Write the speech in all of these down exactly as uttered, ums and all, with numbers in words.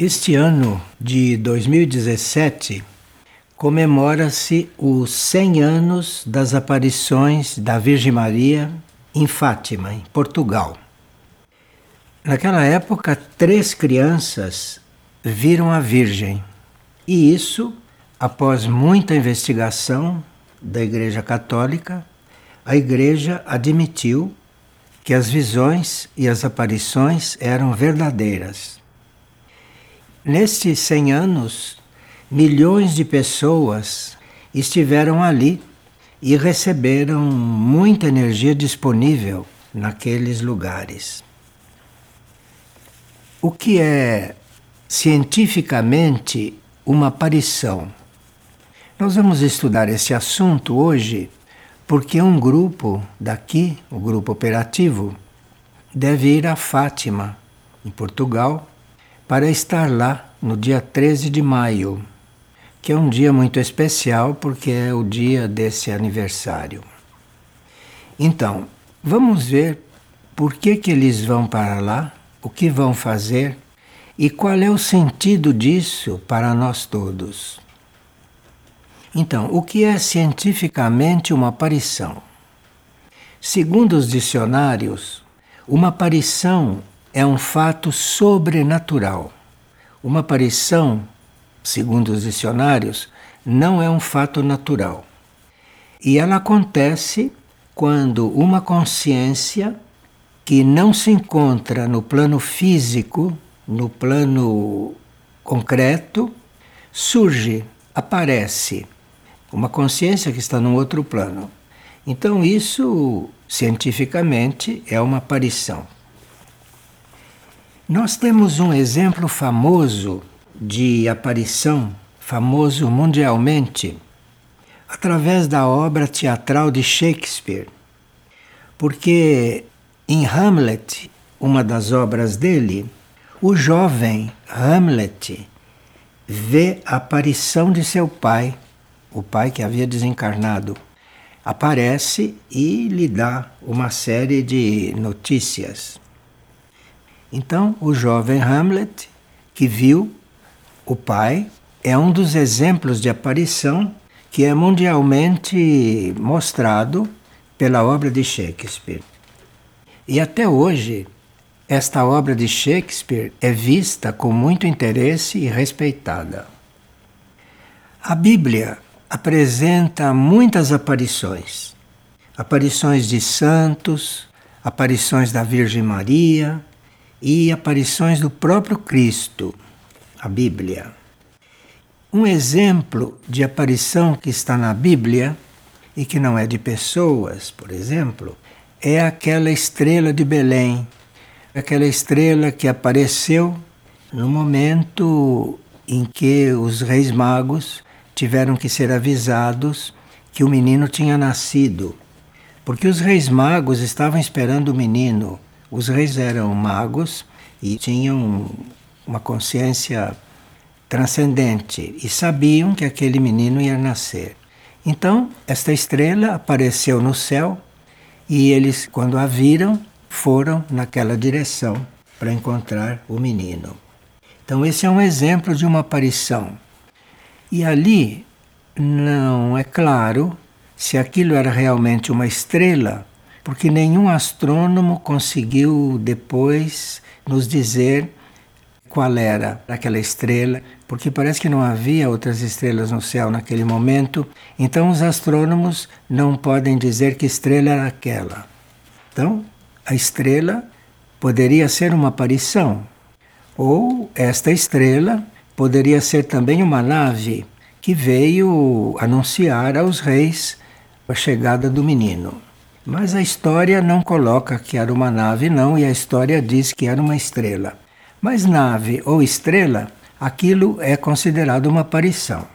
Este ano de dois mil e dezessete comemora-se os cem anos das aparições da Virgem Maria em Fátima, em Portugal. Naquela época, três crianças viram a Virgem. E isso, após muita investigação da Igreja Católica, a Igreja admitiu que as visões e as aparições eram verdadeiras. Nestes cem anos, milhões de pessoas estiveram ali e receberam muita energia disponível naqueles lugares. O que é cientificamente uma aparição? Nós vamos estudar esse assunto hoje porque um grupo daqui, o grupo operativo, deve ir a Fátima, em Portugal, para estar lá no dia treze de maio, que é um dia muito especial porque é o dia desse aniversário. Então, vamos ver por que que eles vão para lá, o que vão fazer e qual é o sentido disso para nós todos. Então, o que é cientificamente uma aparição? Segundo os dicionários, uma aparição é um fato sobrenatural. Uma aparição, segundo os dicionários, não é um fato natural. E ela acontece quando uma consciência que não se encontra no plano físico, no plano concreto, surge, aparece. Uma consciência que está num outro plano. Então isso, cientificamente, é uma aparição. Nós temos um exemplo famoso de aparição, famoso mundialmente, através da obra teatral de Shakespeare. Porque em Hamlet, uma das obras dele, o jovem Hamlet vê a aparição de seu pai, o pai que havia desencarnado. Aparece e lhe dá uma série de notícias. Então, o jovem Hamlet, que viu o pai, é um dos exemplos de aparição que é mundialmente mostrado pela obra de Shakespeare. E até hoje, esta obra de Shakespeare é vista com muito interesse e respeitada. A Bíblia apresenta muitas aparições. Aparições de santos, aparições da Virgem Maria e aparições do próprio Cristo, a Bíblia. Um exemplo de aparição que está na Bíblia e que não é de pessoas, por exemplo, é aquela estrela de Belém. Aquela estrela que apareceu no momento em que os reis magos tiveram que ser avisados que o menino tinha nascido. Porque os reis magos estavam esperando o menino. Os reis eram magos e tinham uma consciência transcendente e sabiam que aquele menino ia nascer. Então, esta estrela apareceu no céu e eles, quando a viram, foram naquela direção para encontrar o menino. Então, esse é um exemplo de uma aparição. E ali não é claro se aquilo era realmente uma estrela, porque nenhum astrônomo conseguiu depois nos dizer qual era aquela estrela, porque parece que não havia outras estrelas no céu naquele momento, então os astrônomos não podem dizer que estrela era aquela. Então, a estrela poderia ser uma aparição, ou esta estrela poderia ser também uma nave que veio anunciar aos reis a chegada do menino. Mas a história não coloca que era uma nave, não, e a história diz que era uma estrela. Mas nave ou estrela, aquilo é considerado uma aparição.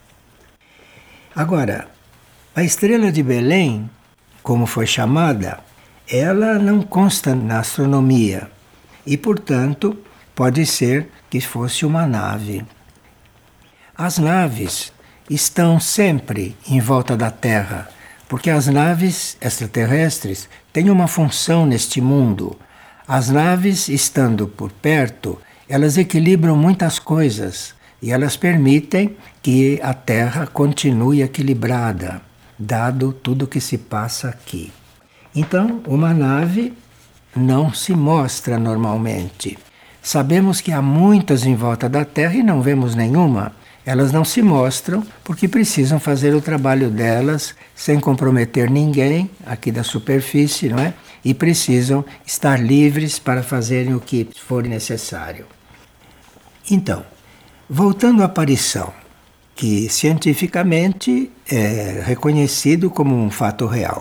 Agora, a estrela de Belém, como foi chamada, ela não consta na astronomia e, portanto, pode ser que fosse uma nave. As naves estão sempre em volta da Terra, porque as naves extraterrestres têm uma função neste mundo. As naves, estando por perto, elas equilibram muitas coisas e elas permitem que a Terra continue equilibrada, dado tudo o que se passa aqui. Então, uma nave não se mostra normalmente. Sabemos que há muitas em volta da Terra e não vemos nenhuma. Elas não se mostram porque precisam fazer o trabalho delas sem comprometer ninguém aqui da superfície, não é? E precisam estar livres para fazerem o que for necessário. Então, voltando à aparição, que cientificamente é reconhecido como um fato real.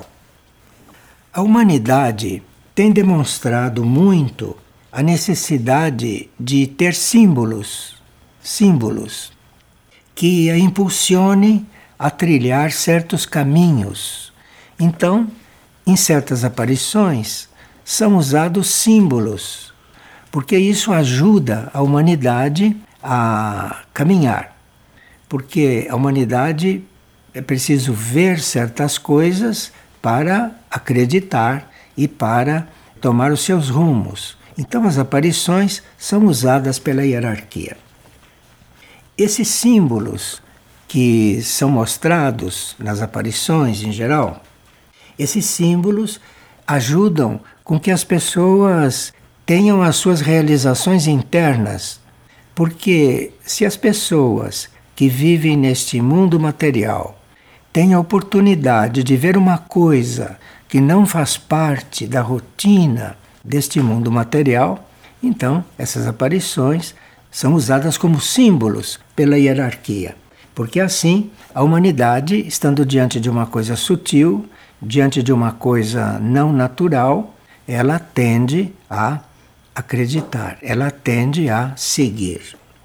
A humanidade tem demonstrado muito a necessidade de ter símbolos, símbolos, que a impulsione a trilhar certos caminhos. Então, em certas aparições, são usados símbolos, porque isso ajuda a humanidade a caminhar. Porque a humanidade é preciso ver certas coisas para acreditar e para tomar os seus rumos. Então, as aparições são usadas pela hierarquia. Esses símbolos que são mostrados nas aparições em geral, esses símbolos ajudam com que as pessoas tenham as suas realizações internas, porque se as pessoas que vivem neste mundo material têm a oportunidade de ver uma coisa que não faz parte da rotina deste mundo material, então essas aparições são usadas como símbolos pela hierarquia. Porque assim, a humanidade, estando diante de uma coisa sutil, diante de uma coisa não natural, ela tende a acreditar, ela tende a seguir.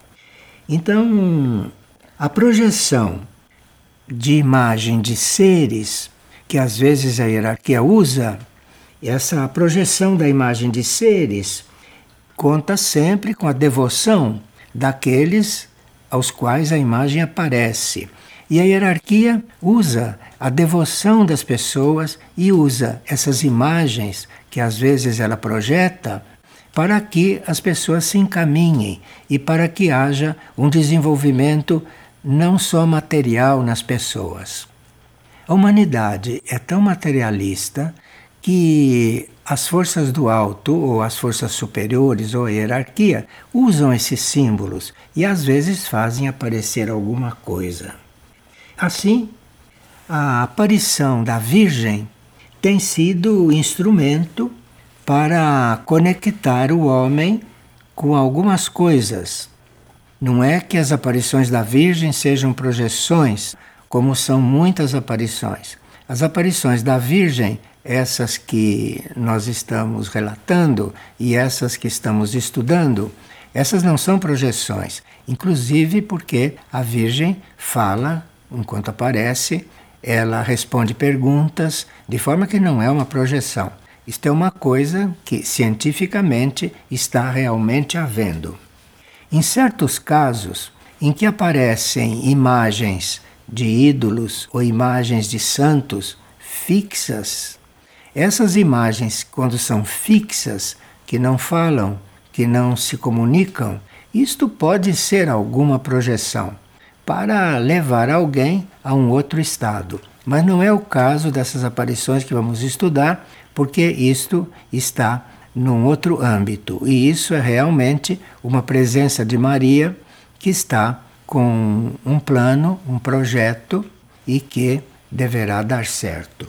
Então, a projeção de imagem de seres, que às vezes a hierarquia usa, essa projeção da imagem de seres conta sempre com a devoção daqueles aos quais a imagem aparece. E a hierarquia usa a devoção das pessoas e usa essas imagens que às vezes ela projeta para que as pessoas se encaminhem e para que haja um desenvolvimento não só material nas pessoas. A humanidade é tão materialista que as forças do alto, ou as forças superiores, ou a hierarquia, usam esses símbolos e às vezes fazem aparecer alguma coisa. Assim, a aparição da Virgem tem sido instrumento para conectar o homem com algumas coisas. Não é que as aparições da Virgem sejam projeções, como são muitas aparições. As aparições da Virgem, essas que nós estamos relatando e essas que estamos estudando, essas não são projeções, inclusive porque a Virgem fala enquanto aparece, ela responde perguntas, de forma que não é uma projeção. Isto é uma coisa que cientificamente está realmente havendo. Em certos casos em que aparecem imagens de ídolos ou imagens de santos fixas, essas imagens, quando são fixas, que não falam, que não se comunicam, isto pode ser alguma projeção para levar alguém a um outro estado. Mas não é o caso dessas aparições que vamos estudar, porque isto está num outro âmbito. E isso é realmente uma presença de Maria que está com um plano, um projeto e que deverá dar certo.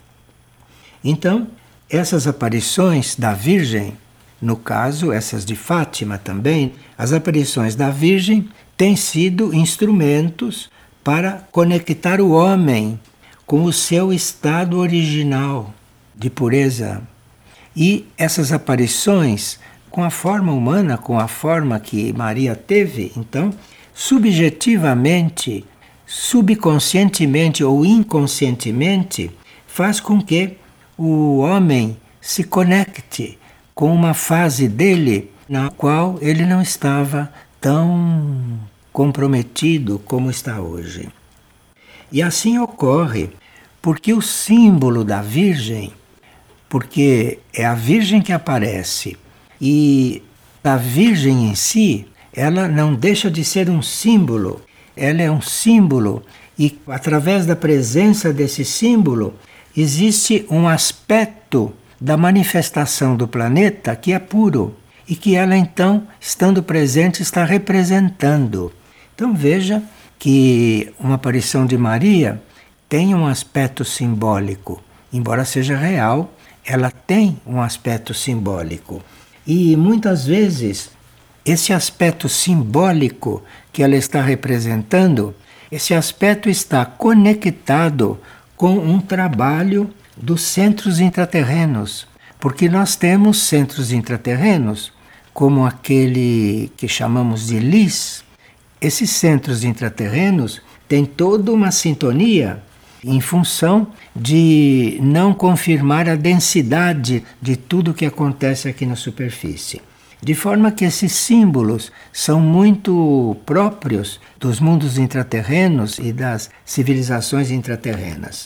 Então, essas aparições da Virgem, no caso, essas de Fátima também, as aparições da Virgem têm sido instrumentos para conectar o homem com o seu estado original de pureza. E essas aparições, com a forma humana, com a forma que Maria teve, então, subjetivamente, subconscientemente ou inconscientemente, faz com que o homem se conecte com uma fase dele na qual ele não estava tão comprometido como está hoje. E assim ocorre porque o símbolo da Virgem, porque é a Virgem que aparece, e A Virgem em si, ela não deixa de ser um símbolo. Ela é um símbolo e, através da presença desse símbolo, existe um aspecto da manifestação do planeta que é puro e que ela, então, estando presente, está representando. Então veja que uma aparição de Maria tem um aspecto simbólico. Embora seja real, ela tem um aspecto simbólico. E muitas vezes esse aspecto simbólico que ela está representando, esse aspecto está conectado com um trabalho dos centros intraterrenos. Porque nós temos centros intraterrenos, como aquele que chamamos de Lis. Esses centros intraterrenos têm toda uma sintonia em função de não confirmar a densidade de tudo que acontece aqui na superfície. De forma que esses símbolos são muito próprios dos mundos intraterrenos e das civilizações intraterrenas.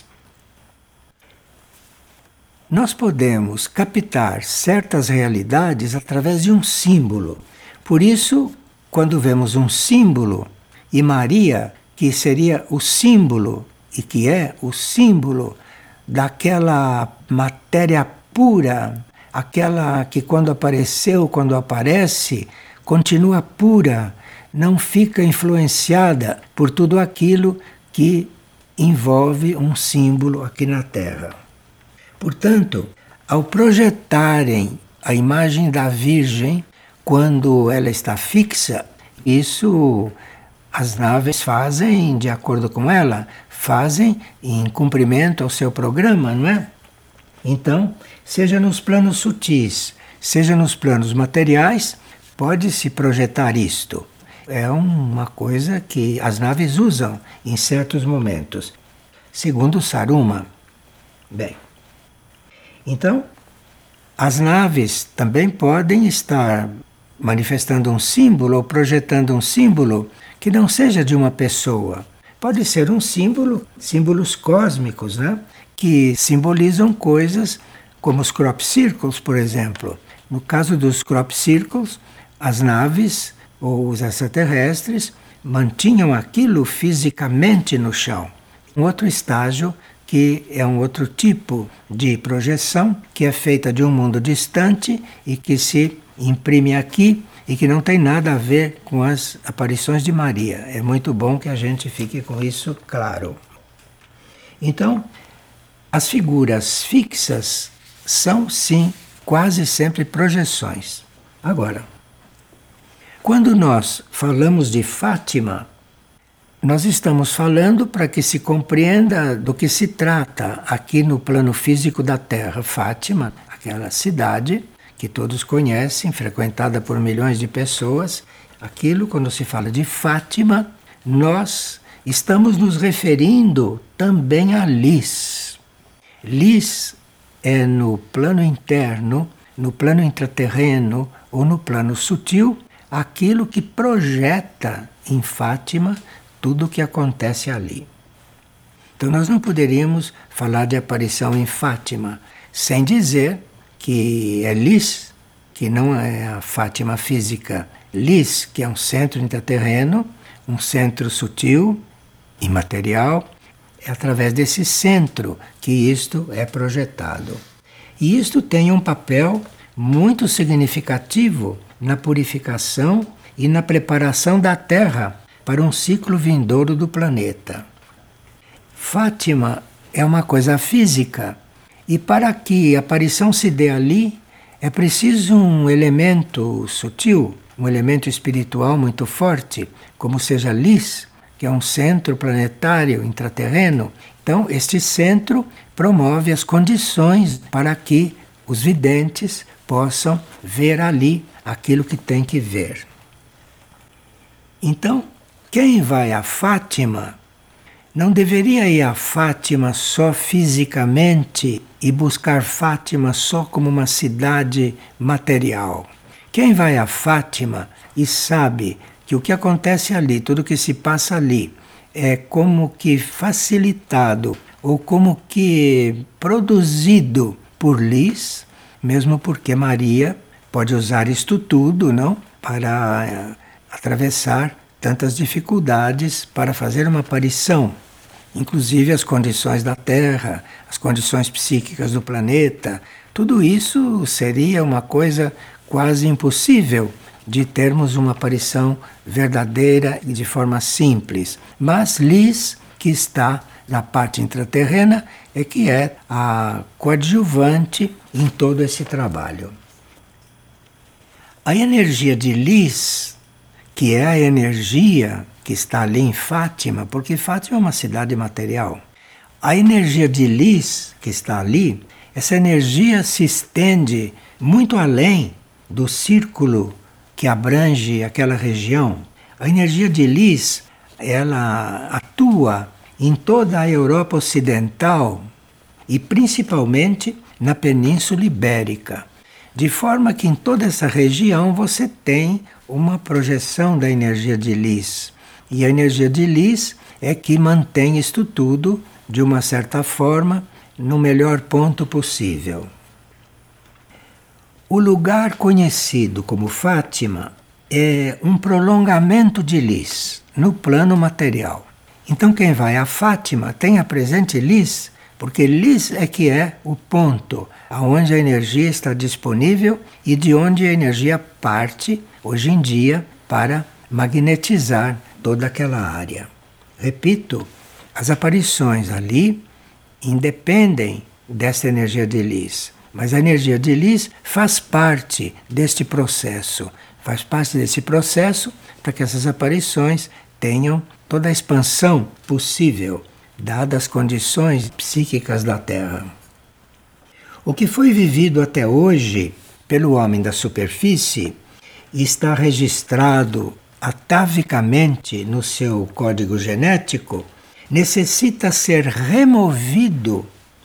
Nós podemos captar certas realidades através de um símbolo. Por isso, quando vemos um símbolo, e Maria, que seria o símbolo, e que é o símbolo daquela matéria pura, aquela que quando apareceu, quando aparece, continua pura, não fica influenciada por tudo aquilo que envolve um símbolo aqui na Terra. Portanto, ao projetarem a imagem da Virgem, quando ela está fixa, isso as naves fazem de acordo com ela, fazem em cumprimento ao seu programa, não é? Então, seja nos planos sutis, seja nos planos materiais, pode-se projetar isto. É uma coisa que as naves usam em certos momentos. Segundo Saruma. Bem, então, as naves também podem estar manifestando um símbolo ou projetando um símbolo que não seja de uma pessoa. Pode ser um símbolo, símbolos cósmicos, né? Que simbolizam coisas como os crop circles, por exemplo. No caso dos crop circles, as naves ou os extraterrestres mantinham aquilo fisicamente no chão. Um outro estágio que é um outro tipo de projeção que é feita de um mundo distante e que se imprime aqui e que não tem nada a ver com as aparições de Maria. É muito bom que a gente fique com isso claro. Então, as figuras fixas são, sim, quase sempre projeções. Agora, quando nós falamos de Fátima, nós estamos falando para que se compreenda do que se trata aqui no plano físico da Terra. Fátima, aquela cidade que todos conhecem, frequentada por milhões de pessoas. Aquilo, quando se fala de Fátima, nós estamos nos referindo também a Lis. Lis é no plano interno, no plano intraterreno ou no plano sutil, aquilo que projeta em Fátima tudo o que acontece ali. Então nós não poderíamos falar de aparição em Fátima sem dizer que é Lis, que não é a Fátima física. Lis, que é um centro intraterreno, um centro sutil, imaterial, é através desse centro que isto é projetado. E isto tem um papel muito significativo na purificação e na preparação da Terra para um ciclo vindouro do planeta. Fátima é uma coisa física, e para que a aparição se dê ali, é preciso um elemento sutil, um elemento espiritual muito forte, como seja Lis, que é um centro planetário intraterreno. Então, este centro promove as condições para que os videntes possam ver ali aquilo que tem que ver. Então, quem vai a Fátima não deveria ir a Fátima só fisicamente e buscar Fátima só como uma cidade material. Quem vai a Fátima e sabe que o que acontece ali, tudo que se passa ali, é como que facilitado ou como que produzido por Lis, mesmo porque Maria pode usar isto tudo, não, para eh, atravessar tantas dificuldades para fazer uma aparição. Inclusive as condições da Terra, as condições psíquicas do planeta, tudo isso seria uma coisa quase impossível de termos uma aparição verdadeira e de forma simples. Mas Lis, que está na parte intraterrena, é que é a coadjuvante em todo esse trabalho. A energia de Lis, que é a energia que está ali em Fátima, porque Fátima é uma cidade material. A energia de Lis, que está ali, essa energia se estende muito além do círculo que abrange aquela região. A energia de Lis, ela atua em toda a Europa Ocidental e principalmente na Península Ibérica. De forma que em toda essa região você tem uma projeção da energia de Lis. E a energia de Lis é que mantém isto tudo, de uma certa forma, no melhor ponto possível. O lugar conhecido como Fátima é um prolongamento de Lis no plano material. Então quem vai a Fátima tenha presente Lis, porque Lis é que é o ponto onde a energia está disponível e de onde a energia parte, hoje em dia, para magnetizar toda aquela área. Repito, as aparições ali independem dessa energia de Lis, mas a energia de Lis faz parte deste processo, faz parte desse processo para que essas aparições tenham toda a expansão possível, dadas as condições psíquicas da Terra. O que foi vivido até hoje pelo homem da superfície está registrado atavicamente no seu código genético, necessita ser removido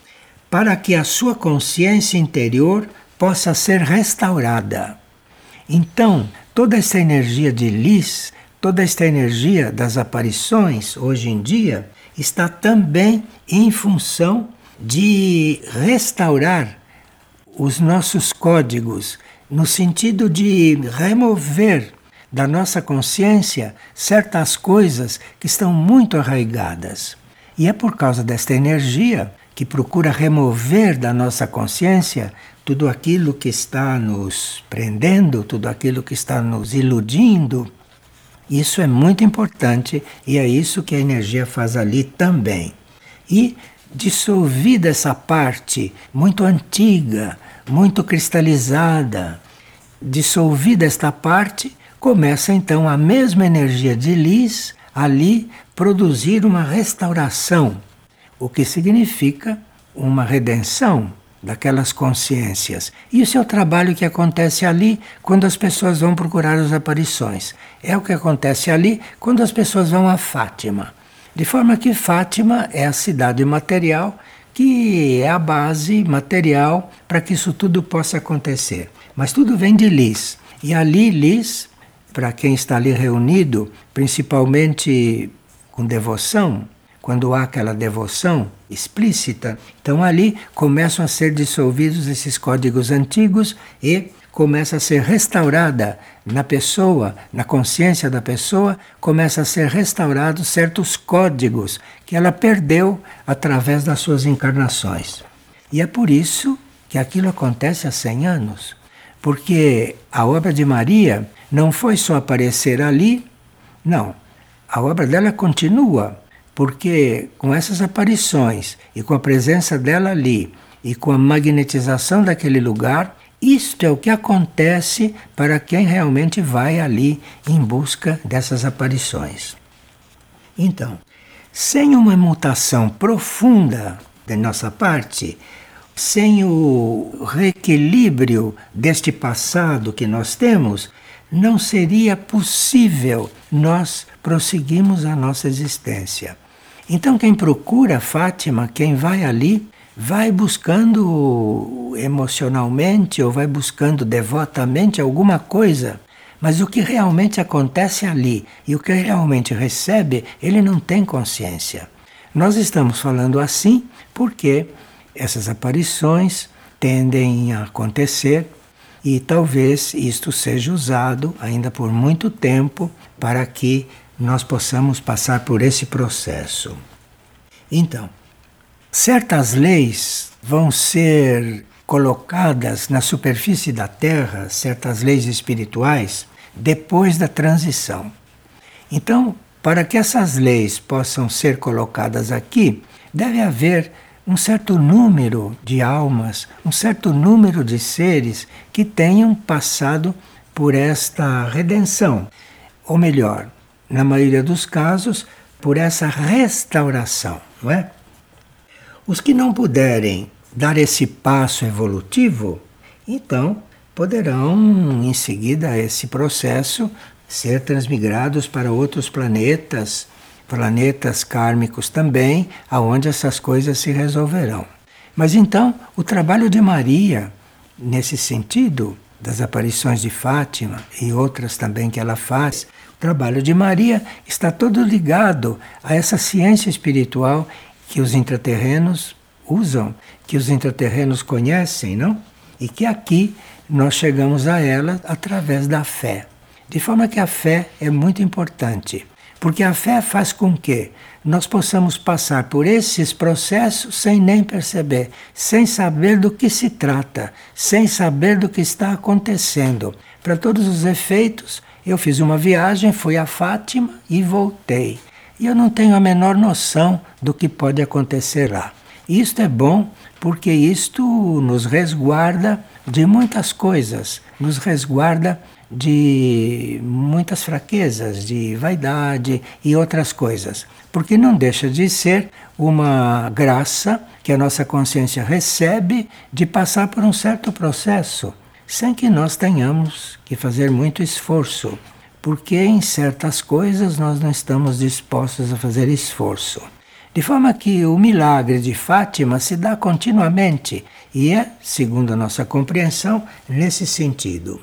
para que a sua consciência interior possa ser restaurada. Então, toda essa energia de Lis, toda esta energia das aparições hoje em dia, está também em função de restaurar os nossos códigos, no sentido de remover da nossa consciência certas coisas que estão muito arraigadas. E é por causa desta energia que procura remover da nossa consciência tudo aquilo que está nos prendendo, tudo aquilo que está nos iludindo. Isso é muito importante e é isso que a energia faz ali também. E dissolvida essa parte muito antiga, muito cristalizada, dissolvida esta parte, começa então a mesma energia de Lis ali produzir uma restauração, o que significa uma redenção daquelas consciências. Isso é o trabalho que acontece ali quando as pessoas vão procurar as aparições. É o que acontece ali quando as pessoas vão a Fátima. De forma que Fátima é a cidade material, que é a base material para que isso tudo possa acontecer. Mas tudo vem de Lis. E ali Lis, para quem está ali reunido, principalmente com devoção, quando há aquela devoção explícita, então ali começam a ser dissolvidos esses códigos antigos e começa a ser restaurada na pessoa, na consciência da pessoa, começa a ser restaurados certos códigos que ela perdeu através das suas encarnações. E é por isso que aquilo acontece há cem anos, porque a obra de Maria não foi só aparecer ali, não, a obra dela continua, porque com essas aparições e com a presença dela ali e com a magnetização daquele lugar, isto é o que acontece para quem realmente vai ali em busca dessas aparições. Então, sem uma mutação profunda de nossa parte, sem o reequilíbrio deste passado que nós temos, não seria possível nós prosseguirmos a nossa existência. Então quem procura Fátima, quem vai ali, vai buscando emocionalmente ou vai buscando devotamente alguma coisa, mas o que realmente acontece ali e o que realmente recebe, ele não tem consciência. Nós estamos falando assim porque essas aparições tendem a acontecer e talvez isto seja usado ainda por muito tempo para que nós possamos passar por esse processo. Então, certas leis vão ser colocadas na superfície da Terra, certas leis espirituais, depois da transição. Então, para que essas leis possam ser colocadas aqui, deve haver um certo número de almas, um certo número de seres que tenham passado por esta redenção. Ou melhor, na maioria dos casos, por essa restauração, não é? Os que não puderem dar esse passo evolutivo, então poderão, em seguida, esse processo ser transmigrados para outros planetas, planetas kármicos também, aonde essas coisas se resolverão. Mas então, o trabalho de Maria, nesse sentido, das aparições de Fátima e outras também que ela faz, o trabalho de Maria está todo ligado a essa ciência espiritual que os intraterrenos usam, que os intraterrenos conhecem, não? E que aqui nós chegamos a ela através da fé. De forma que a fé é muito importante, porque a fé faz com que nós possamos passar por esses processos sem nem perceber, sem saber do que se trata, sem saber do que está acontecendo. Para todos os efeitos, eu fiz uma viagem, fui a Fátima e voltei. E eu não tenho a menor noção do que pode acontecer lá. Isto é bom porque isto nos resguarda de muitas coisas, nos resguarda de muitas fraquezas, de vaidade e outras coisas. Porque não deixa de ser uma graça que a nossa consciência recebe de passar por um certo processo, sem que nós tenhamos que fazer muito esforço. Porque em certas coisas nós não estamos dispostos a fazer esforço. De forma que o milagre de Fátima se dá continuamente e é, segundo a nossa compreensão, nesse sentido.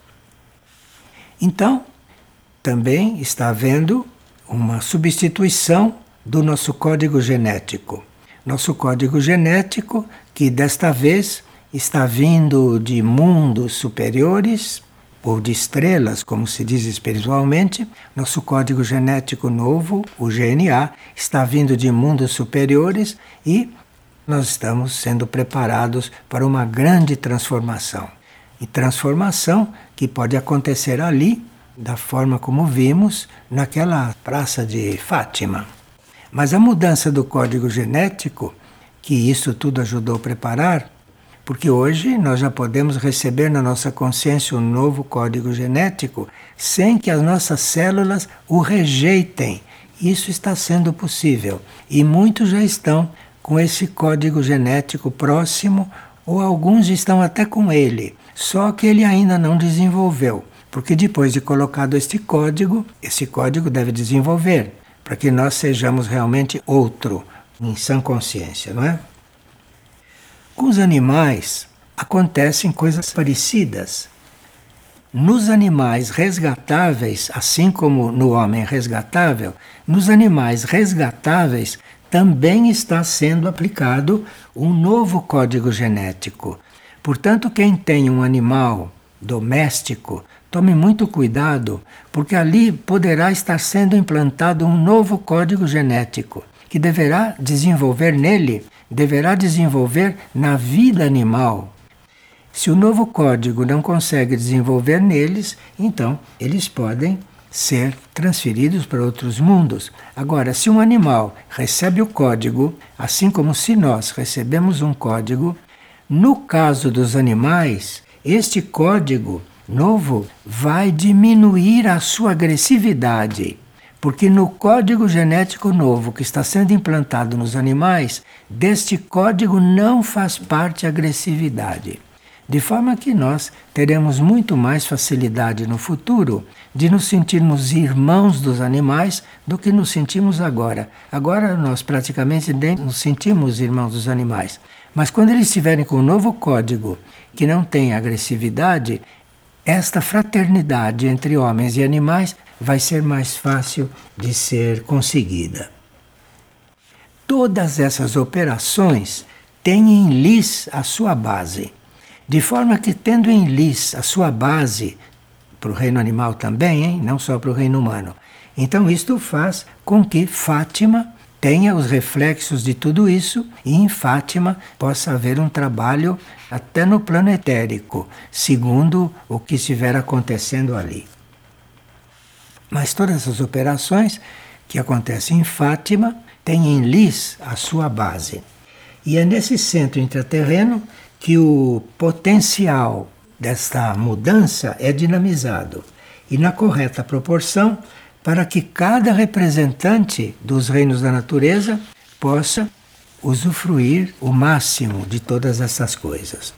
Então, também está havendo uma substituição do nosso código genético. Nosso código genético, que desta vez está vindo de mundos superiores, ou de estrelas, como se diz espiritualmente, nosso código genético novo, o G N A, está vindo de mundos superiores e nós estamos sendo preparados para uma grande transformação. E transformação que pode acontecer ali, da forma como vimos naquela praça de Fátima. Mas a mudança do código genético, que isso tudo ajudou a preparar, porque hoje nós já podemos receber na nossa consciência um novo código genético sem que as nossas células o rejeitem. Isso está sendo possível. E muitos já estão com esse código genético próximo, ou alguns estão até com ele, só que ele ainda não desenvolveu. Porque depois de colocado este código, esse código deve desenvolver, para que nós sejamos realmente outro, em sã consciência, não é? Com os animais acontecem coisas parecidas. Nos animais resgatáveis, assim como no homem resgatável, nos animais resgatáveis também está sendo aplicado um novo código genético. Portanto, quem tem um animal doméstico, tome muito cuidado, porque ali poderá estar sendo implantado um novo código genético, que deverá desenvolver nele, deverá desenvolver na vida animal. Se o novo código não consegue desenvolver neles, então eles podem ser transferidos para outros mundos. Agora, se um animal recebe o código, assim como se nós recebemos um código, no caso dos animais, este código novo vai diminuir a sua agressividade. Porque no código genético novo que está sendo implantado nos animais, deste código não faz parte a agressividade. De forma que nós teremos muito mais facilidade no futuro de nos sentirmos irmãos dos animais do que nos sentimos agora. Agora nós praticamente nem nos sentimos irmãos dos animais. Mas quando eles estiverem com um novo código que não tem agressividade, esta fraternidade entre homens e animais vai ser mais fácil de ser conseguida. Todas essas operações têm em lhes a sua base. De forma que, tendo em Lis a sua base, para o reino animal também, hein? Não só para o reino humano. Então isto faz com que Fátima tenha os reflexos de tudo isso e em Fátima possa haver um trabalho até no plano etérico, segundo o que estiver acontecendo ali. Mas todas essas operações que acontecem em Fátima têm em Lis a sua base. E é nesse centro intraterreno que o potencial desta mudança é dinamizado. E na correta proporção, para que cada representante dos reinos da natureza possa usufruir o máximo de todas essas coisas.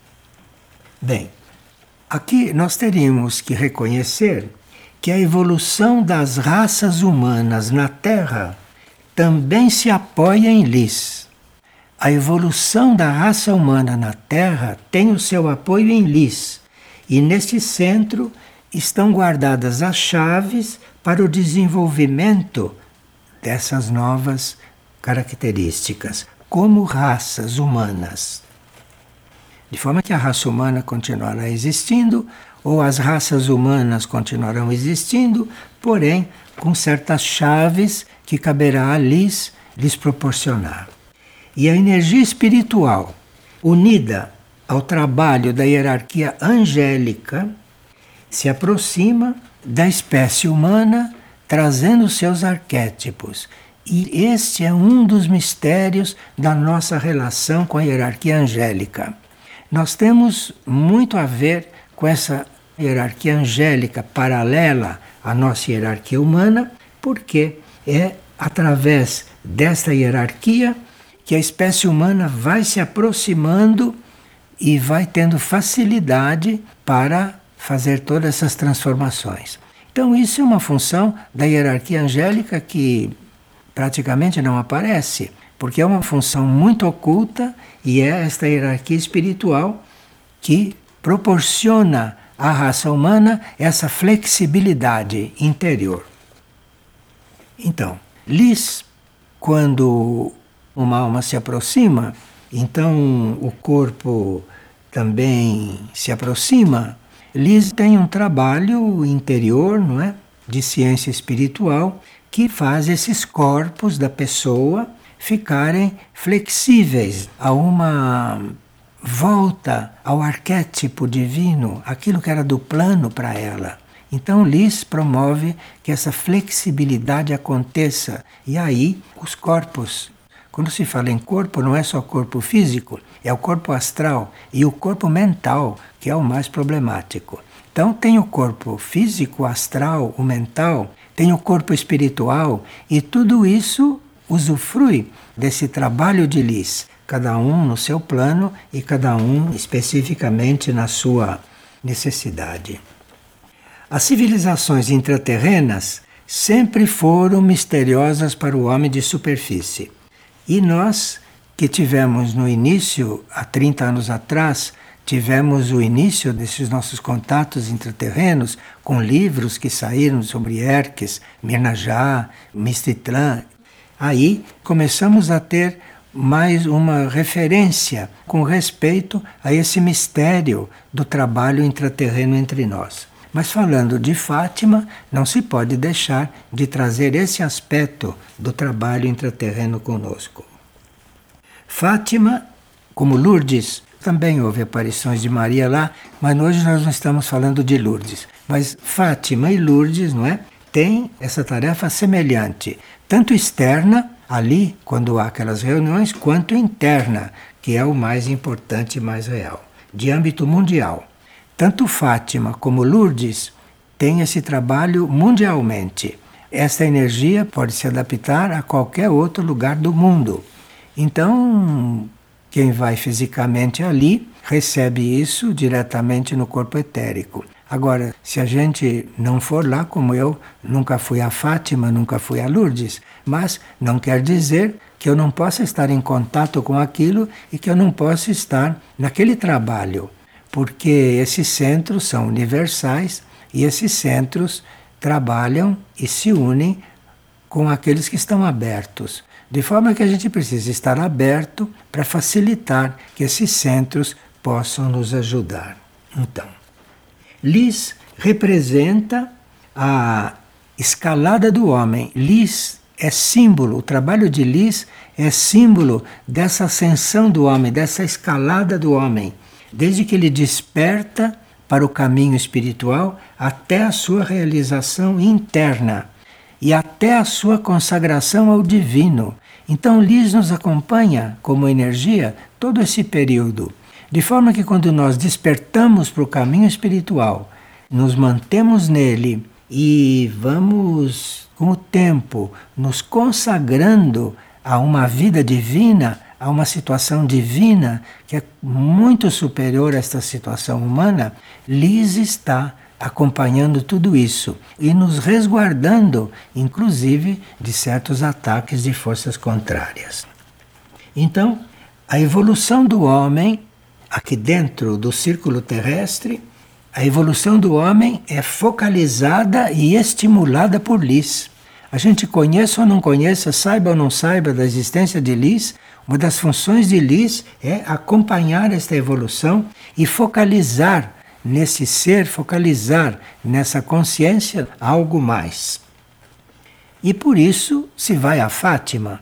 Bem, aqui nós teríamos que reconhecer que a evolução das raças humanas na Terra também se apoia em Lis. A evolução da raça humana na Terra tem o seu apoio em Lis. E neste centro estão guardadas as chaves para o desenvolvimento dessas novas características, como raças humanas. De forma que a raça humana continuará existindo, ou as raças humanas continuarão existindo, porém com certas chaves que caberá a Lis lhes proporcionar. E a energia espiritual, unida ao trabalho da hierarquia angélica, se aproxima da espécie humana, trazendo seus arquétipos. E este é um dos mistérios da nossa relação com a hierarquia angélica. Nós temos muito a ver com essa hierarquia angélica paralela à nossa hierarquia humana, porque é através desta hierarquia que a espécie humana vai se aproximando e vai tendo facilidade para fazer todas essas transformações. Então isso é uma função da hierarquia angélica que praticamente não aparece, porque é uma função muito oculta e é esta hierarquia espiritual que proporciona à raça humana essa flexibilidade interior. Então, Lis, quando uma alma se aproxima, então o corpo também se aproxima. Lis tem um trabalho interior, não é? De ciência espiritual, que faz esses corpos da pessoa ficarem flexíveis a uma volta ao arquétipo divino, aquilo que era do plano para ela. Então Lis promove que essa flexibilidade aconteça. E aí os corpos, quando se fala em corpo, não é só corpo físico, é o corpo astral e o corpo mental, que é o mais problemático. Então tem o corpo físico, astral, o mental, tem o corpo espiritual e tudo isso usufrui desse trabalho de Lis, cada um no seu plano e cada um especificamente na sua necessidade. As civilizações intraterrenas sempre foram misteriosas para o homem de superfície. E nós, que tivemos no início, há trinta anos atrás, tivemos o início desses nossos contatos intraterrenos com livros que saíram sobre Erques, Mirnajá, Mistitlan. Aí começamos a ter mais uma referência com respeito a esse mistério do trabalho intraterreno entre nós. Mas falando de Fátima, não se pode deixar de trazer esse aspecto do trabalho intraterreno conosco. Fátima, como Lourdes, também houve aparições de Maria lá, mas hoje nós não estamos falando de Lourdes. Mas Fátima e Lourdes, não é? Têm essa tarefa semelhante, tanto externa, ali, quando há aquelas reuniões, quanto interna, que é o mais importante e mais real, de âmbito mundial. Tanto Fátima como Lourdes têm esse trabalho mundialmente. Esta energia pode se adaptar a qualquer outro lugar do mundo. Então, quem vai fisicamente ali recebe isso diretamente no corpo etérico. Agora, se a gente não for lá, como eu, nunca fui a Fátima, nunca fui a Lourdes, mas não quer dizer que eu não possa estar em contato com aquilo e que eu não possa estar naquele trabalho. Porque esses centros são universais e esses centros trabalham e se unem com aqueles que estão abertos. De forma que a gente precisa estar aberto para facilitar que esses centros possam nos ajudar. Então, Lis representa a escalada do homem. Lis é símbolo, o trabalho de Lis é símbolo dessa ascensão do homem, dessa escalada do homem, desde que ele desperta para o caminho espiritual até a sua realização interna e até a sua consagração ao divino. Então Lis nos acompanha como energia todo esse período, de forma que quando nós despertamos para o caminho espiritual, nos mantemos nele e vamos, com o tempo, nos consagrando a uma vida divina, a uma situação divina que é muito superior a esta situação humana, Lis está acompanhando tudo isso e nos resguardando, inclusive, de certos ataques de forças contrárias. Então, a evolução do homem, aqui dentro do círculo terrestre, a evolução do homem é focalizada e estimulada por Lis. A gente conheça ou não conheça, saiba ou não saiba da existência de Lis, uma das funções de Lis é acompanhar esta evolução e focalizar nesse ser, focalizar nessa consciência algo mais. E por isso se vai a Fátima,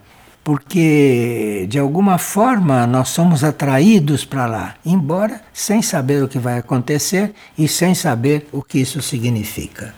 porque de alguma forma nós somos atraídos para lá, embora sem saber o que vai acontecer e sem saber o que isso significa.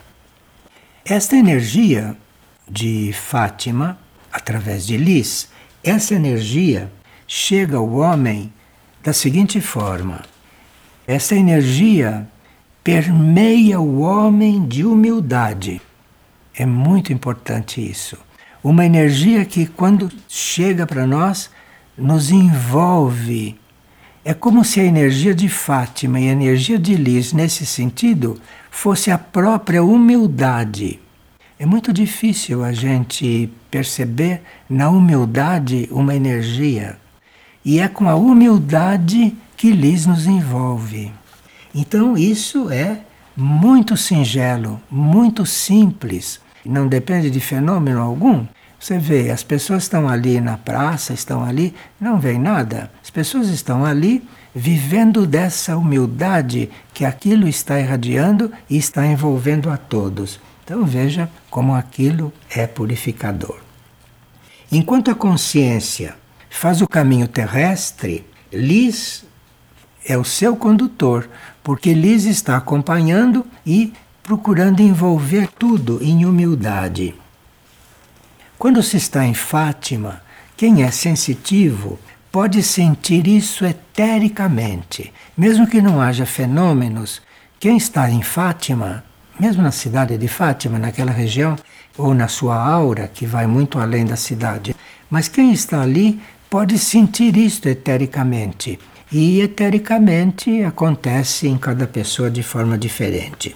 Esta energia de Fátima, através de Lis, essa energia chega ao homem da seguinte forma: essa energia permeia o homem de humildade. É muito importante isso. Uma energia que, quando chega para nós, nos envolve. É como se a energia de Fátima e a energia de Lis, nesse sentido, fosse a própria humildade. É muito difícil a gente perceber na humildade uma energia. E é com a humildade que Lis nos envolve. Então isso é muito singelo, muito simples. Não depende de fenômeno algum. Você vê, as pessoas estão ali na praça, estão ali, não veem nada. As pessoas estão ali vivendo dessa humildade que aquilo está irradiando e está envolvendo a todos. Então veja como aquilo é purificador. Enquanto a consciência faz o caminho terrestre, Lis é o seu condutor, porque Lis está acompanhando e procurando envolver tudo em humildade. Quando se está em Fátima, quem é sensitivo pode sentir isso etericamente. Mesmo que não haja fenômenos, quem está em Fátima, mesmo na cidade de Fátima, naquela região, ou na sua aura, que vai muito além da cidade, mas quem está ali pode sentir isto etericamente. E etericamente acontece em cada pessoa de forma diferente.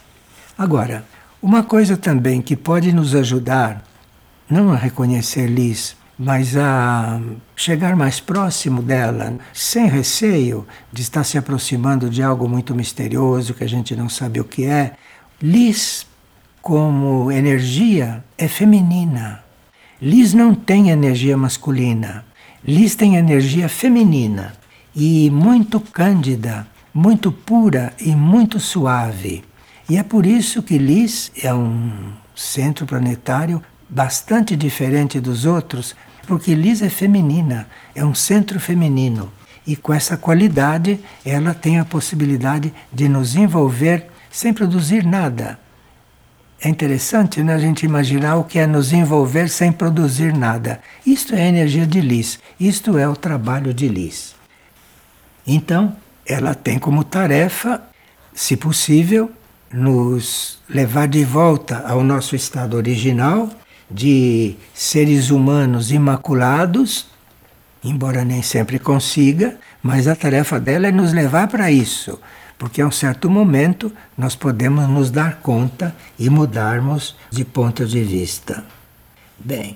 Agora, uma coisa também que pode nos ajudar, não a reconhecer Lis, mas a chegar mais próximo dela, sem receio de estar se aproximando de algo muito misterioso que a gente não sabe o que é. Lis, como energia, é feminina. Lis não tem energia masculina. Lis tem energia feminina e muito cândida, muito pura e muito suave. E é por isso que Lis é um centro planetário bastante diferente dos outros, porque Lis é feminina, é um centro feminino. E com essa qualidade, ela tem a possibilidade de nos envolver sem produzir nada. É interessante, né, a gente imaginar o que é nos envolver sem produzir nada. Isto é a energia de Lis, isto é o trabalho de Lis. Então, ela tem como tarefa, se possível, nos levar de volta ao nosso estado original, de seres humanos imaculados, embora nem sempre consiga, mas a tarefa dela é nos levar para isso, porque a um certo momento nós podemos nos dar conta e mudarmos de ponto de vista. Bem,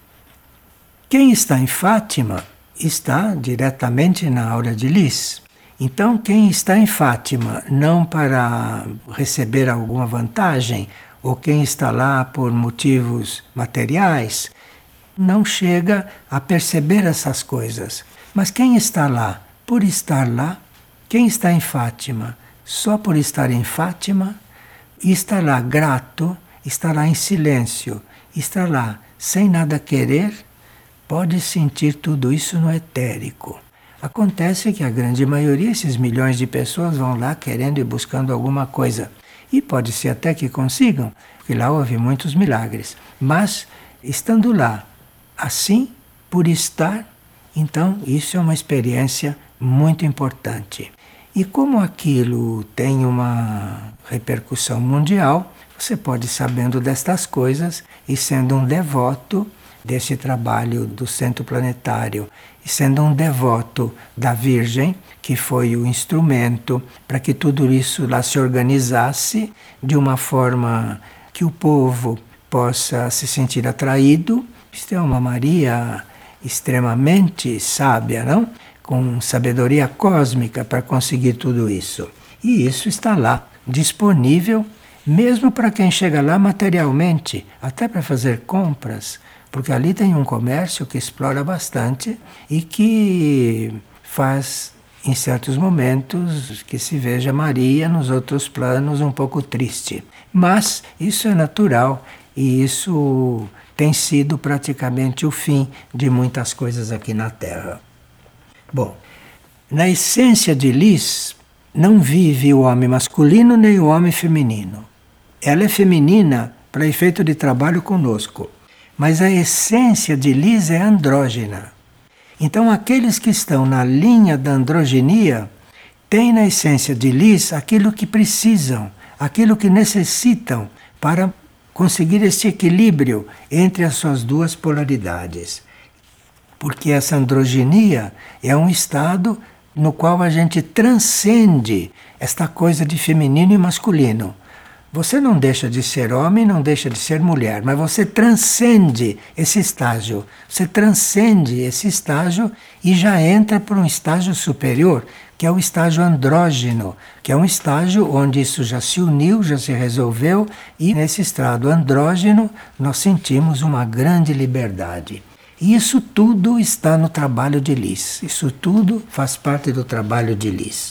quem está em Fátima está diretamente na aura de Lis. Então, quem está em Fátima não para receber alguma vantagem, ou quem está lá por motivos materiais, não chega a perceber essas coisas. Mas quem está lá por estar lá, Quem está em Fátima, só por estar em Fátima, está lá grato, está lá em silêncio, está lá sem nada querer, pode sentir tudo isso no etérico. Acontece que a grande maioria, esses milhões de pessoas, vão lá querendo e buscando alguma coisa. E pode ser até que consigam, porque lá houve muitos milagres. Mas, estando lá, assim, por estar, então isso é uma experiência muito importante. E como aquilo tem uma repercussão mundial, você pode ir sabendo destas coisas e sendo um devoto desse trabalho do Centro Planetário e sendo um devoto da Virgem, que foi o instrumento para que tudo isso lá se organizasse de uma forma que o povo possa se sentir atraído. Isto é uma Maria extremamente sábia, não? Com sabedoria cósmica para conseguir tudo isso. E isso está lá, disponível, mesmo para quem chega lá materialmente, até para fazer compras, porque ali tem um comércio que explora bastante e que faz, em certos momentos, que se veja Maria nos outros planos um pouco triste. Mas isso é natural e isso tem sido praticamente o fim de muitas coisas aqui na Terra. Bom, na essência de Lis, não vive o homem masculino nem o homem feminino. Ela é feminina para efeito de trabalho conosco, mas a essência de Lis é andrógena. Então aqueles que estão na linha da androginia têm na essência de Lis aquilo que precisam, aquilo que necessitam para conseguir esse equilíbrio entre as suas duas polaridades. Porque essa androginia é um estado no qual a gente transcende esta coisa de feminino e masculino. Você não deixa de ser homem, não deixa de ser mulher, mas você transcende esse estágio. Você transcende esse estágio e já entra para um estágio superior, que é o estágio andrógeno, que é um estágio onde isso já se uniu, já se resolveu, e nesse estado andrógeno nós sentimos uma grande liberdade. E isso tudo está no trabalho de Lis. Isso tudo faz parte do trabalho de Lis.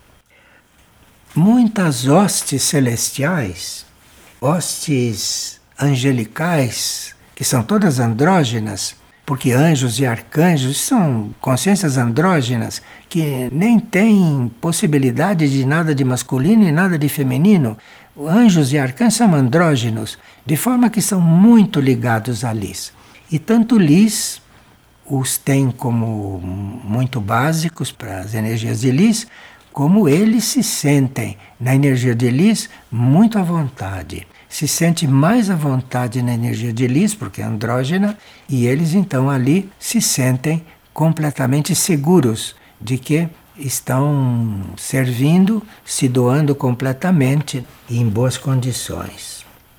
Muitas hostes celestiais, hostes angelicais, que são todas andrógenas, porque anjos e arcanjos são consciências andrógenas que nem têm possibilidade de nada de masculino e nada de feminino. Anjos e arcanjos são andrógenos, de forma que são muito ligados a Lis. E tanto Lis os tem como muito básicos para as energias de Lis, como eles se sentem na energia de Lis muito à vontade. Se sente mais à vontade na energia de Lis, porque é andrógena, e eles então ali se sentem completamente seguros de que estão servindo, se doando completamente e em boas condições.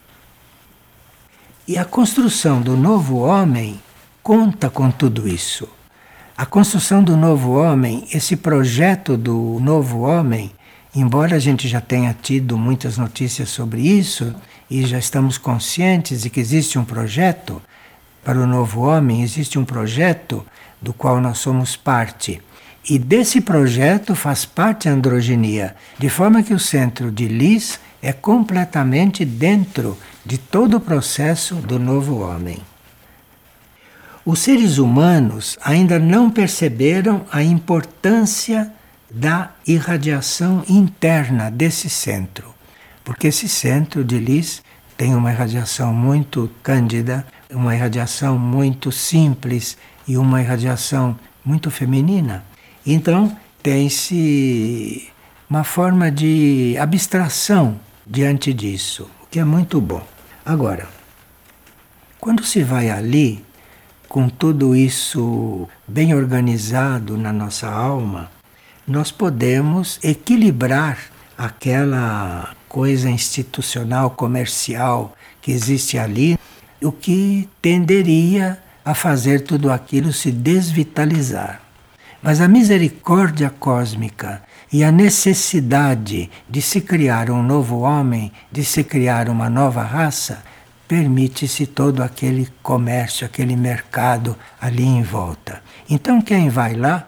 E a construção do novo homem conta com tudo isso. A construção do novo homem, esse projeto do novo homem, embora a gente já tenha tido muitas notícias sobre isso e já estamos conscientes de que existe um projeto para o novo homem, existe um projeto do qual nós somos parte. E desse projeto faz parte a androgenia, de forma que o centro de Lis é completamente dentro de todo o processo do novo homem. Os seres humanos ainda não perceberam a importância da irradiação interna desse centro, porque esse centro de Lis tem uma irradiação muito cândida, uma irradiação muito simples e uma irradiação muito feminina. Então, tem-se uma forma de abstração diante disso, o que é muito bom. Agora, quando se vai ali, com tudo isso bem organizado na nossa alma, nós podemos equilibrar aquela coisa institucional, comercial que existe ali, o que tenderia a fazer tudo aquilo se desvitalizar. Mas a misericórdia cósmica e a necessidade de se criar um novo homem, de se criar uma nova raça, permite-se todo aquele comércio, aquele mercado ali em volta. Então quem vai lá,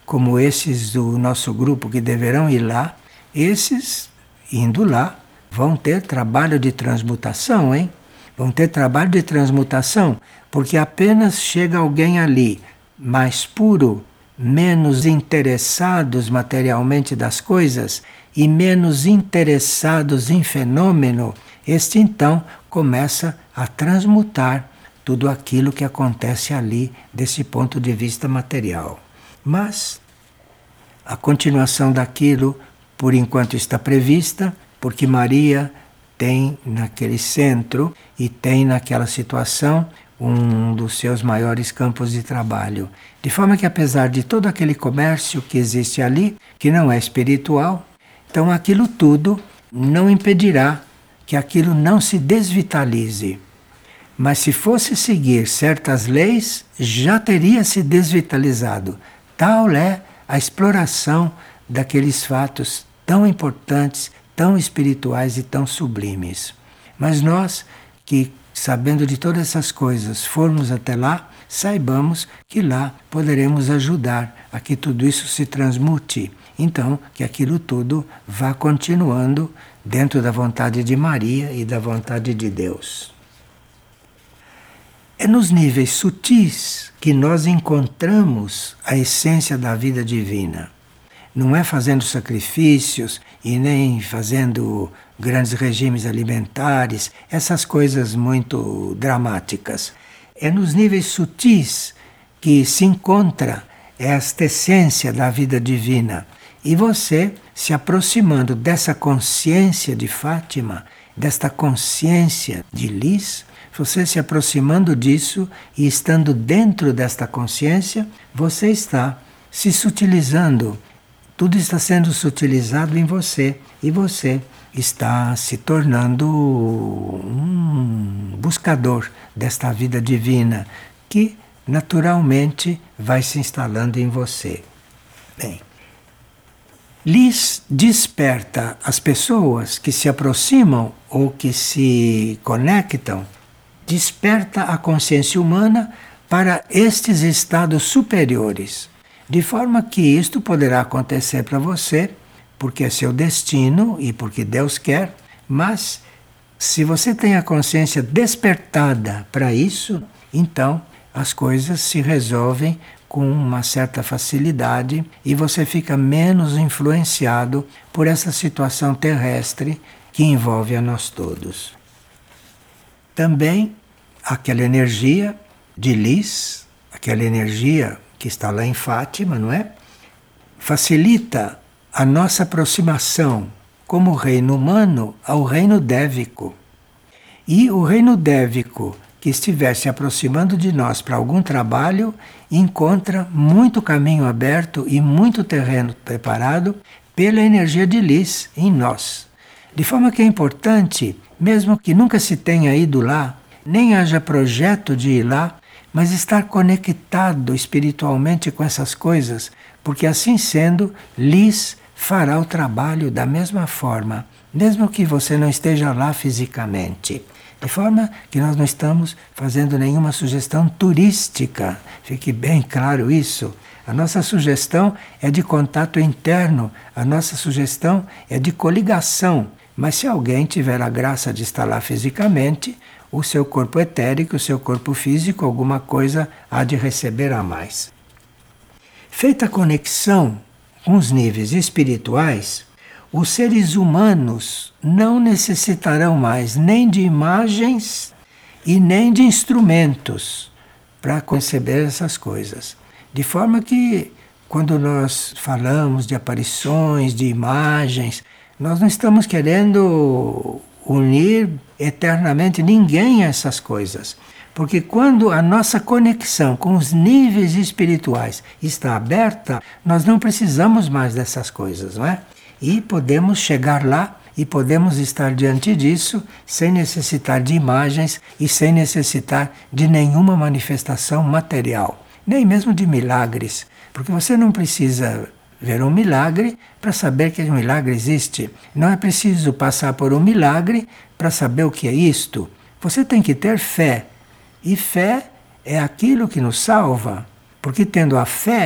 como esses do nosso grupo que deverão ir lá, esses, indo lá, vão ter trabalho de transmutação, hein? Vão ter trabalho de transmutação, porque apenas chega alguém ali mais puro, menos interessados materialmente das coisas e menos interessados em fenômeno, este então começa a transmutar tudo aquilo que acontece ali desse ponto de vista material. Mas a continuação daquilo, por enquanto, está prevista, porque Maria tem naquele centro e tem naquela situação um dos seus maiores campos de trabalho. De forma que, apesar de todo aquele comércio que existe ali, que não é espiritual, então aquilo tudo não impedirá que aquilo não se desvitalize. Mas se fosse seguir certas leis, já teria se desvitalizado. Tal é a exploração daqueles fatos tão importantes, tão espirituais e tão sublimes. Mas nós, que sabendo de todas essas coisas, formos até lá, saibamos que lá poderemos ajudar a que tudo isso se transmute. Então, que aquilo tudo vá continuando dentro da vontade de Maria e da vontade de Deus. É nos níveis sutis que nós encontramos a essência da vida divina. Não é fazendo sacrifícios e nem fazendo grandes regimes alimentares, essas coisas muito dramáticas. É nos níveis sutis que se encontra esta essência da vida divina. E você, se aproximando dessa consciência de Fátima, desta consciência de Lis, você se aproximando disso e estando dentro desta consciência, você está se sutilizando. Tudo está sendo sutilizado em você e você está se tornando um buscador desta vida divina que naturalmente vai se instalando em você. Bem, Lis desperta as pessoas que se aproximam ou que se conectam, desperta a consciência humana para estes estados superiores. De forma que isto poderá acontecer para você, porque é seu destino e porque Deus quer, mas se você tem a consciência despertada para isso, então as coisas se resolvem com uma certa facilidade e você fica menos influenciado por essa situação terrestre que envolve a nós todos. Também aquela energia de Lis, aquela energia que está lá em Fátima, não é? Facilita a nossa aproximação como reino humano ao reino dévico. E o reino dévico que estiver se aproximando de nós para algum trabalho, encontra muito caminho aberto e muito terreno preparado pela energia de Lis em nós. De forma que é importante, mesmo que nunca se tenha ido lá, nem haja projeto de ir lá, mas estar conectado espiritualmente com essas coisas, porque assim sendo, Lis fará o trabalho da mesma forma, mesmo que você não esteja lá fisicamente. De forma que nós não estamos fazendo nenhuma sugestão turística, fique bem claro isso. A nossa sugestão é de contato interno, a nossa sugestão é de coligação. Mas se alguém tiver a graça de estar lá fisicamente, o seu corpo etérico, o seu corpo físico, alguma coisa há de receber a mais. Feita a conexão com os níveis espirituais, os seres humanos não necessitarão mais nem de imagens e nem de instrumentos para conceber essas coisas. De forma que, quando nós falamos de aparições, de imagens, nós não estamos querendo unir eternamente ninguém a essas coisas. Porque quando a nossa conexão com os níveis espirituais está aberta, nós não precisamos mais dessas coisas, não é? E podemos chegar lá e podemos estar diante disso sem necessitar de imagens e sem necessitar de nenhuma manifestação material, nem mesmo de milagres, porque você não precisa ver um milagre para saber que um milagre existe. Não é preciso passar por um milagre para saber o que é isto. Você tem que ter fé. E fé é aquilo que nos salva, porque tendo a fé,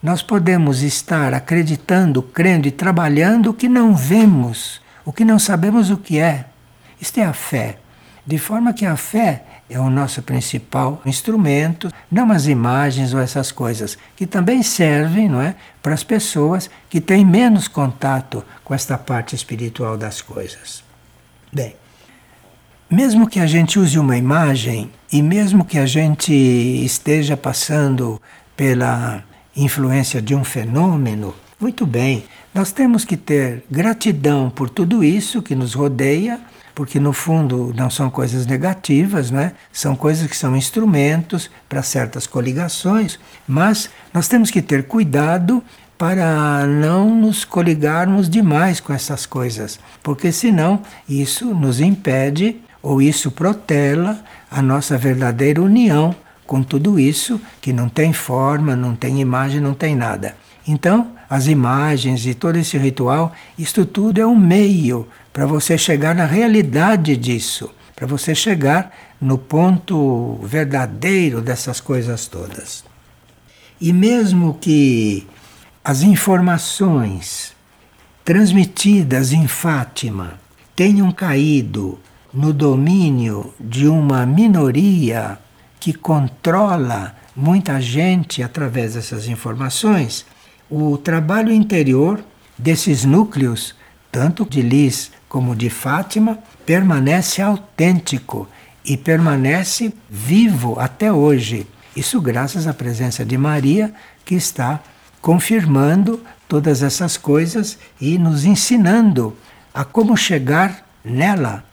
nós podemos estar acreditando, crendo e trabalhando o que não vemos, o que não sabemos o que é. Isto é a fé. De forma que a fé é o nosso principal instrumento, não as imagens ou essas coisas, que também servem, não é, para as pessoas que têm menos contato com esta parte espiritual das coisas. Bem, mesmo que a gente use uma imagem e mesmo que a gente esteja passando pela influência de um fenômeno, muito bem, nós temos que ter gratidão por tudo isso que nos rodeia, porque no fundo não são coisas negativas, né? São coisas que são instrumentos para certas coligações, mas nós temos que ter cuidado para não nos coligarmos demais com essas coisas, porque senão isso nos impede ou isso protela a nossa verdadeira união com tudo isso que não tem forma, não tem imagem, não tem nada. Então, as imagens e todo esse ritual, isto tudo é um meio para você chegar na realidade disso, para você chegar no ponto verdadeiro dessas coisas todas. E mesmo que as informações transmitidas em Fátima tenham caído no domínio de uma minoria que controla muita gente através dessas informações, o trabalho interior desses núcleos, tanto de Lis como de Fátima, permanece autêntico e permanece vivo até hoje. Isso graças à presença de Maria, que está confirmando todas essas coisas e nos ensinando a como chegar nela,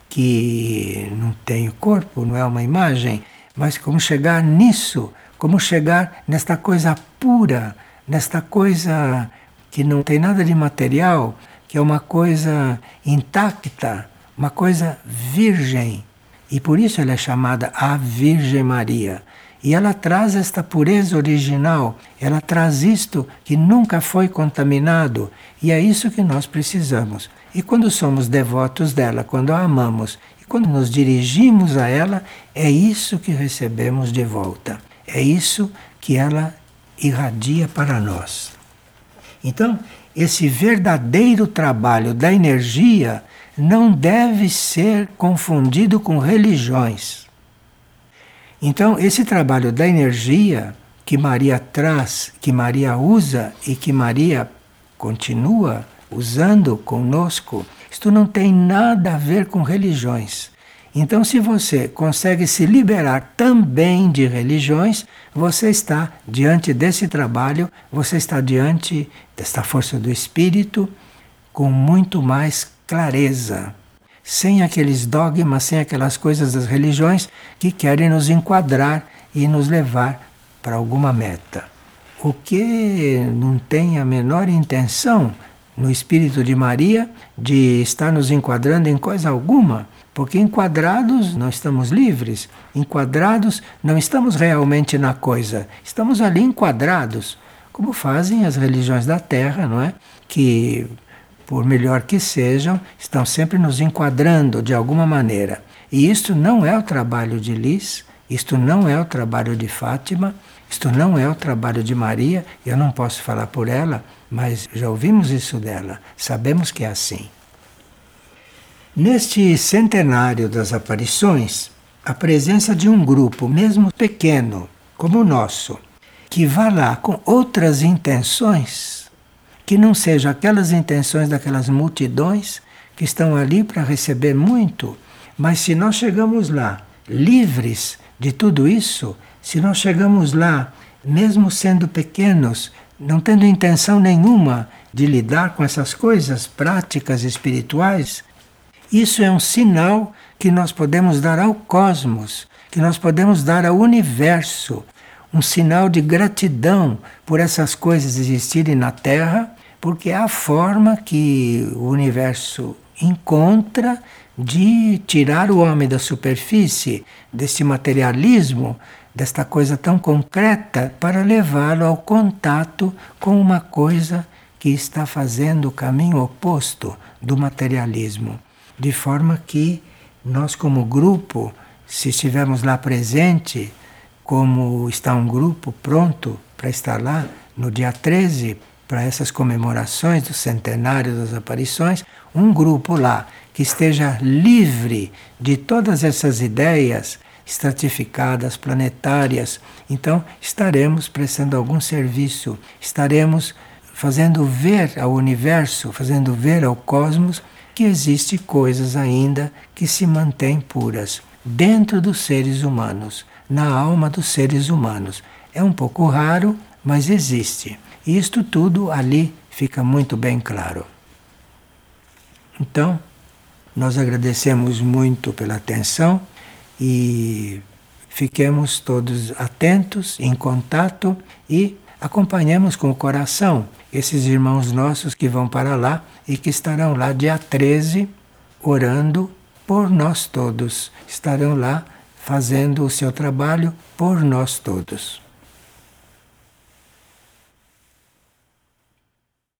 que não tem corpo, não é uma imagem, mas como chegar nisso, como chegar nesta coisa pura, nesta coisa que não tem nada de material, que é uma coisa intacta, uma coisa virgem. E por isso ela é chamada a Virgem Maria. E ela traz esta pureza original, ela traz isto que nunca foi contaminado, e é isso que nós precisamos. E quando somos devotos dela, quando a amamos, e quando nos dirigimos a ela, é isso que recebemos de volta. É isso que ela irradia para nós. Então, esse verdadeiro trabalho da energia não deve ser confundido com religiões. Então, esse trabalho da energia que Maria traz, que Maria usa e que Maria continua usando conosco, isto não tem nada a ver com religiões. Então, se você consegue se liberar também de religiões, você está diante desse trabalho, você está diante desta força do Espírito com muito mais clareza, sem aqueles dogmas, sem aquelas coisas das religiões que querem nos enquadrar e nos levar para alguma meta. O que não tem a menor intenção no Espírito de Maria de estar nos enquadrando em coisa alguma, porque enquadrados não estamos livres, enquadrados não estamos realmente na coisa, estamos ali enquadrados, como fazem as religiões da Terra, não é? Que, por melhor que sejam, estão sempre nos enquadrando de alguma maneira. E isto não é o trabalho de Lis, isto não é o trabalho de Fátima, isto não é o trabalho de Maria, eu não posso falar por ela, mas já ouvimos isso dela, sabemos que é assim. Neste centenário das aparições, a presença de um grupo, mesmo pequeno, como o nosso, que vá lá com outras intenções, que não sejam aquelas intenções daquelas multidões que estão ali para receber muito, mas se nós chegamos lá livres de tudo isso, se nós chegamos lá, mesmo sendo pequenos, não tendo intenção nenhuma de lidar com essas coisas práticas espirituais, isso é um sinal que nós podemos dar ao cosmos, que nós podemos dar ao universo, um sinal de gratidão por essas coisas existirem na Terra, porque é a forma que o universo encontra de tirar o homem da superfície, desse materialismo, desta coisa tão concreta, para levá-lo ao contato com uma coisa que está fazendo o caminho oposto do materialismo. De forma que nós, como grupo, se estivermos lá presente, como está um grupo pronto para estar lá, no dia treze, para essas comemorações do centenário das aparições, um grupo lá que esteja livre de todas essas ideias estratificadas, planetárias. Então, estaremos prestando algum serviço, estaremos fazendo ver ao universo, fazendo ver ao cosmos que existem coisas ainda que se mantêm puras dentro dos seres humanos, na alma dos seres humanos. É um pouco raro, mas existe. E isto tudo ali fica muito bem claro. Então, nós agradecemos muito pela atenção e fiquemos todos atentos, em contato e acompanhemos com o coração esses irmãos nossos que vão para lá e que estarão lá dia treze orando por nós todos. Estarão lá fazendo o seu trabalho por nós todos.